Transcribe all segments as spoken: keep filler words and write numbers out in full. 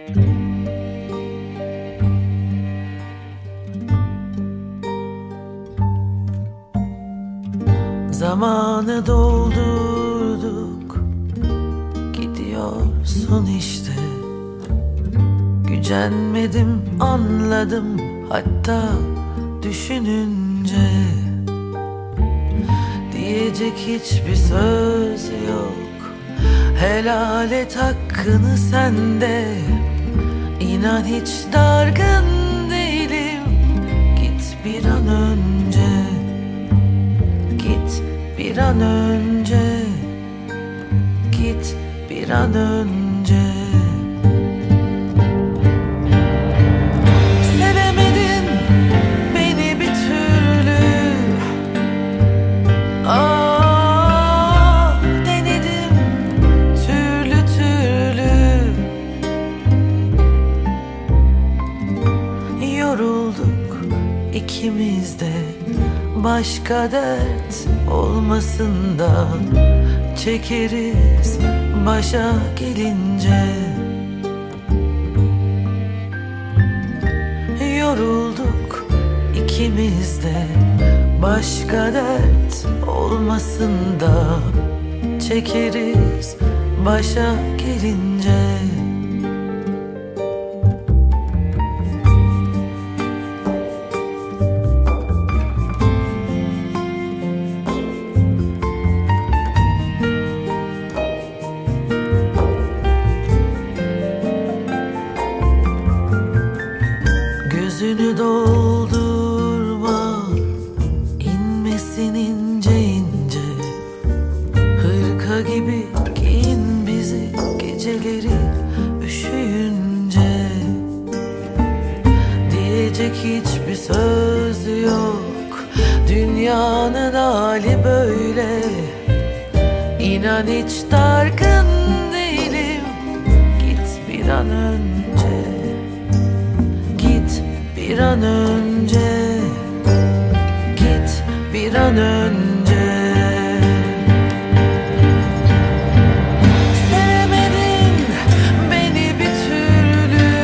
Zamanı doldurduk, gidiyorsun işte. Gücenmedim, anladım hatta düşününce. Diyecek hiçbir söz yok, helal et hakkını sende. İnan hiç dargın değilim, git bir an önce. Git bir an önce, git bir an önce. Sevemedin beni bir türlü, ah denedim türlü türlü. Yorulduk ikimiz de, başka dert olmasın da çekeriz başa gelince. Yorulduk ikimiz de, başka dert olmasın da çekeriz başa gelince. Gözünü doldurma, inmesin ince ince. Hırka gibi giyin bizi geceleri üşüyünce. Diyecek hiçbir söz yok, dünyanın hali böyle. İnan hiç dargın değilim, git bir an önce. Bir an önce, git bir an önce. Sevemedin beni bir türlü,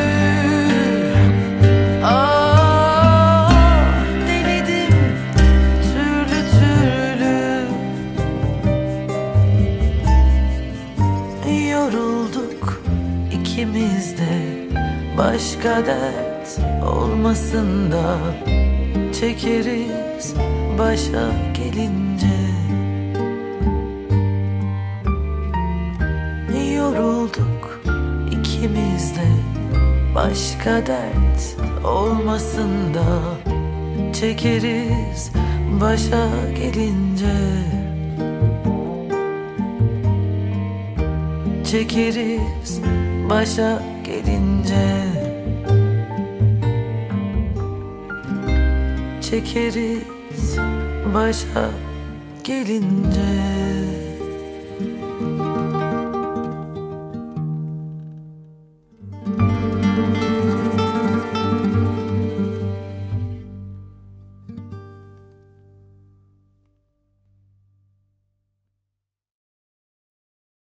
ah denedim türlü türlü. Yorulduk ikimiz de, başka dert olmasın da çekeriz başa gelince. Yorulduk ikimiz de, başka dert olmasın da çekeriz başa gelince. Çekeriz başa gelince. Çekeriz başa gelince.